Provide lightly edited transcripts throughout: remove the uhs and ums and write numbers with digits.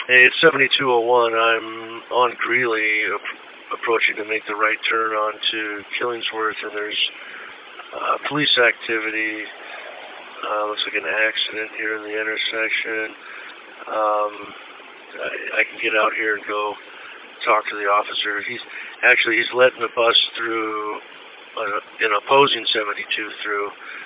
Hey, it's 7201. I'm on Greeley, approaching to make the right turn onto Killingsworth, and there's police activity. Looks like an accident here in the intersection. I can get out here and go talk to the officer. He's letting the bus through an opposing 72 through.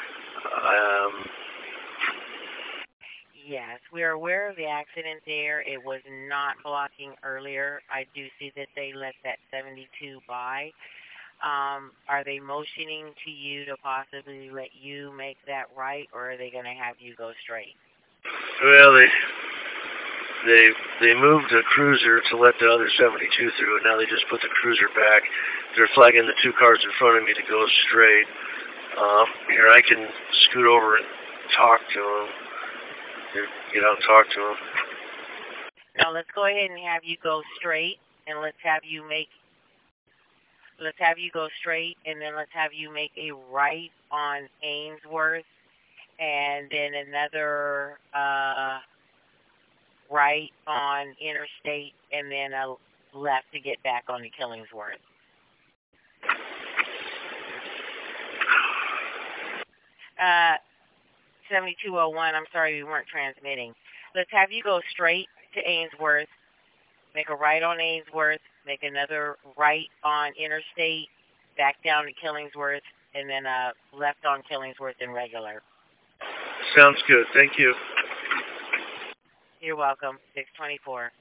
Yes, we are aware of the accident there. It was not blocking earlier. I do see that they let that 72 by. Are they motioning to you to possibly let you make that right, or are they going to have you go straight? Well, they moved a cruiser to let the other 72 through, and now they just put the cruiser back. They're flagging the two cars in front of me to go straight. Here, I can scoot over and talk to them. Get out and talk to them. Now let's go ahead and have you go straight, and let's have you go straight, and then let's have you make a right on Ainsworth, and then another right on Interstate, and then a left to get back onto Killingsworth. Uh, 7201, I'm sorry we weren't transmitting. Let's have you go straight to Ainsworth, make a right on Ainsworth, make another right on Interstate, back down to Killingsworth, and then a left on Killingsworth and regular. Sounds good. Thank you. You're welcome. 624.